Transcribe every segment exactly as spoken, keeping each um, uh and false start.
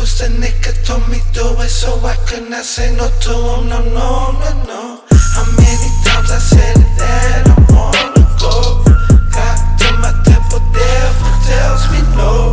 Cause the nigga told me do it, so I could not say no to him. No, no, no, no. How many times I said it that I wanna go? Got to my temple, devil tells me no.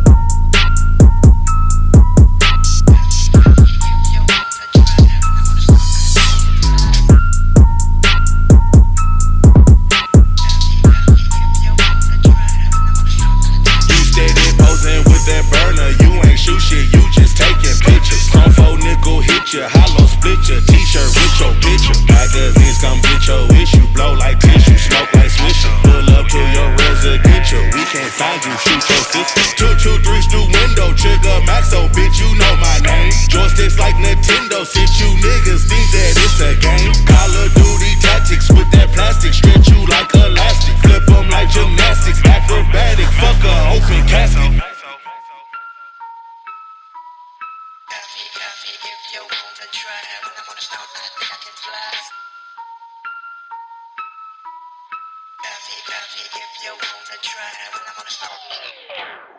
Hollow split your t-shirt with your picture. Magazines come get your issue. Blow like tissue, smoke like swisher. Pull up to your residential. We can't find you, shoot your sister. Two, two, three, through window. Trigger Maxo, bitch, you know my name. Joysticks like Nintendo. Sit you niggas think that it's a game. Call of Duty tactics with that plastic. Stretch you like elastic. Flip them like gymnastics. Acrobatic, fuck a open casket. If you wanna try, when I'm on the stone, I think I can fly. If you wanna try, when I'm on the stone.